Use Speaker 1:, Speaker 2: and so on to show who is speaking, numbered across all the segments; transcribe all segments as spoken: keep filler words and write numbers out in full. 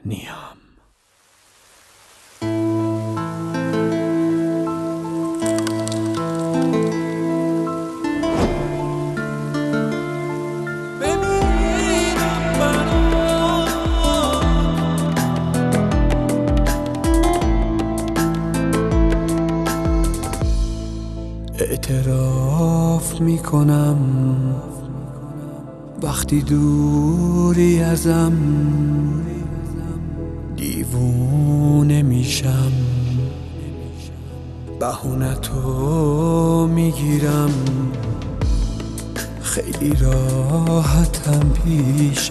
Speaker 1: نیم. اعتراف میکنم وقتی دوری ازم دیوونه میشم، بهونتو میگیرم، خیلی راحتم پیشت،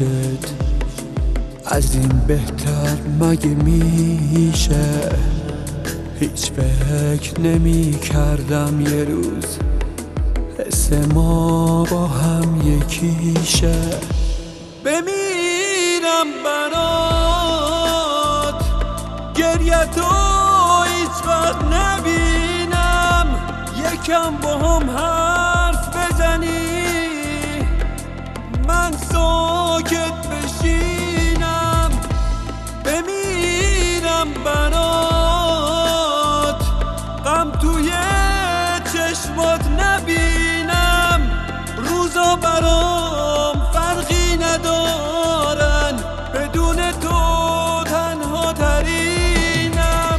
Speaker 1: از این بهتر مگه میشه؟ هیچ فکر نمی کردم یه روز حس ما با هم یکیشه. بمیرم برات، گریه تو هیچ وقت نبینم، یکم با هم حرف بزنی من ساکت بشینم. بمیرم برات، غم توی چشمات نبینم، روزا برام فرقی ندارن، بدون تو تنها ترینم.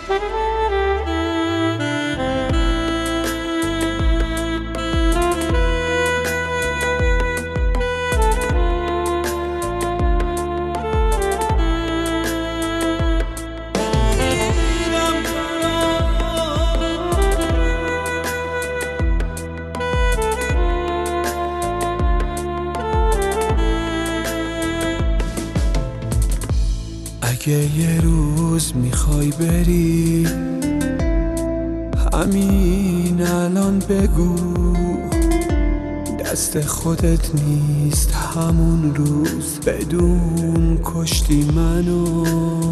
Speaker 1: اگه یه روز میخوای بری همین الان بگو، دست خودت نیست همون روز بدون کشتی منو.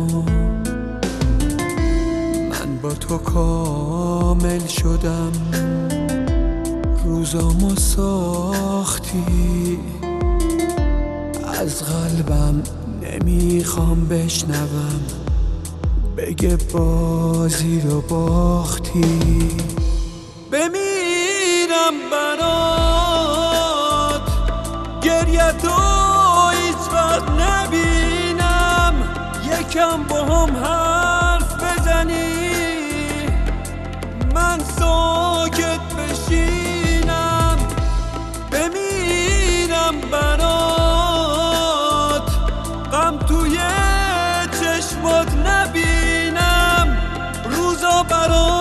Speaker 1: من با تو کامل شدم، روزامو ساختی، از قلبم نمیخوام بشنوم بگه بازی رو باختی. بمیرم برات، گریه تو هیچ وقت نبینم، یکم با هم حرف بزنی من ساکت بشینم. بمیرم برات، غم توی چشمات نبینم، روزا برام